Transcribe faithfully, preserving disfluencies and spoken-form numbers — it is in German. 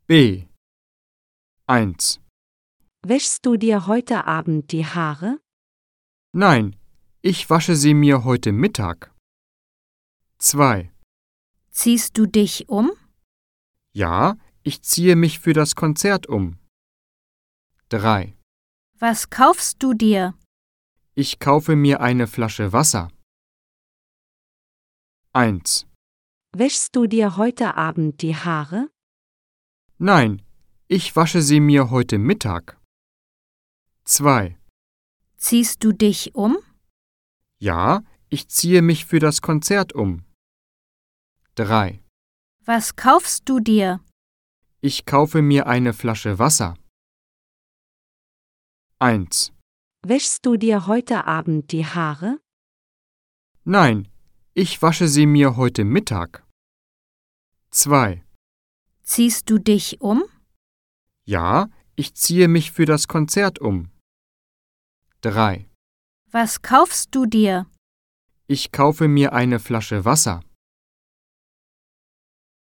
B. eins. Wäschst du dir heute Abend die Haare? Nein, ich wasche sie mir heute Mittag. zwei. Ziehst du dich um? Ja, ich ziehe mich für das Konzert um. drei. Was kaufst du dir? Ich kaufe mir eine Flasche Wasser. eins. Wäschst du dir heute Abend die Haare? Nein, ich wasche sie mir heute Mittag. zwei. Ziehst du dich um? Ja, ich ziehe mich für das Konzert um. drei. Was kaufst du dir? Ich kaufe mir eine Flasche Wasser. eins. Wäschst du dir heute Abend die Haare? Nein, ich wasche sie mir heute Mittag. zwei. Ziehst du dich um? Ja, ich ziehe mich für das Konzert um. drei. Was kaufst du dir? Ich kaufe mir eine Flasche Wasser.